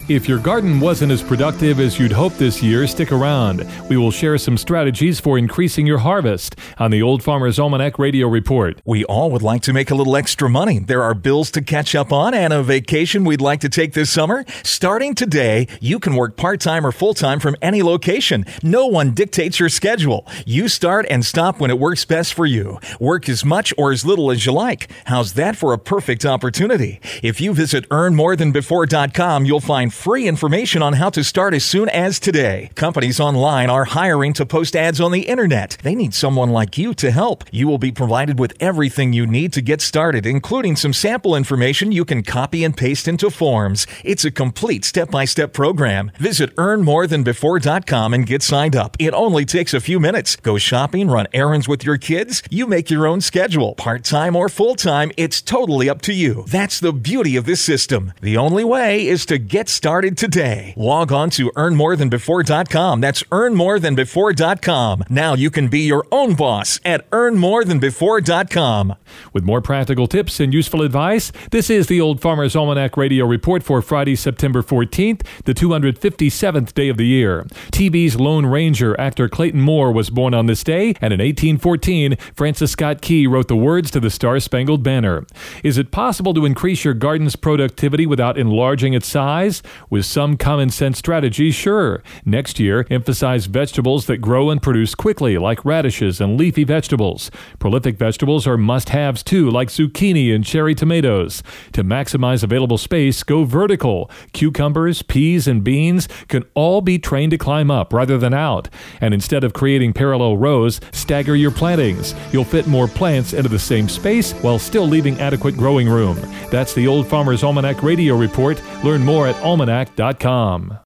If your garden wasn't as productive as you'd hoped this year, stick around. We will share some strategies for increasing your harvest on the Old Farmer's Almanac Radio Report. We all would like to make a little extra money. There are bills to catch up on and a vacation we'd like to take this summer. Starting today, you can work part-time or full-time from any location. No one dictates your schedule. You start and stop when it works best for you. Work as much or as little as you like. How's that for a perfect opportunity? If you visit earnmorethanbefore.com, you'll find free information on how to start as soon as today. Companies online are hiring to post ads on the internet. They need someone like you to help. You will be provided with everything you need to get started, including some sample information you can copy and paste into forms. It's a complete step-by-step program. Visit earnmorethanbefore.com and get signed up. It only takes a few minutes. Go shopping, run errands with your kids. You make your own schedule. Part-time or full-time, it's totally up to you. That's the beauty of this system. The only way is to get started today. Log on to earnmorethanbefore.com. That's earnmorethanbefore.com. Now you can be your own boss at earnmorethanbefore.com. With more practical tips and useful advice, this is the Old Farmer's Almanac Radio Report for Friday, September 14th, the 257th day of the year. TV's Lone Ranger actor Clayton Moore was born on this day, and in 1814, Francis Scott Key wrote the words to the Star-Spangled Banner. Is it possible to increase your garden's productivity without enlarging its size? With some common sense strategies, sure. Next year, emphasize vegetables that grow and produce quickly, like radishes and leafy vegetables. Prolific vegetables are must-haves too, like zucchini and cherry tomatoes. To maximize available space, go vertical. Cucumbers, peas, and beans can all be trained to climb up rather than out. And instead of creating parallel rows, stagger your plantings. You'll fit more plants into the same space while still leaving adequate growing room. That's the Old Farmer's Almanac Radio Report. Learn more at almanac.com.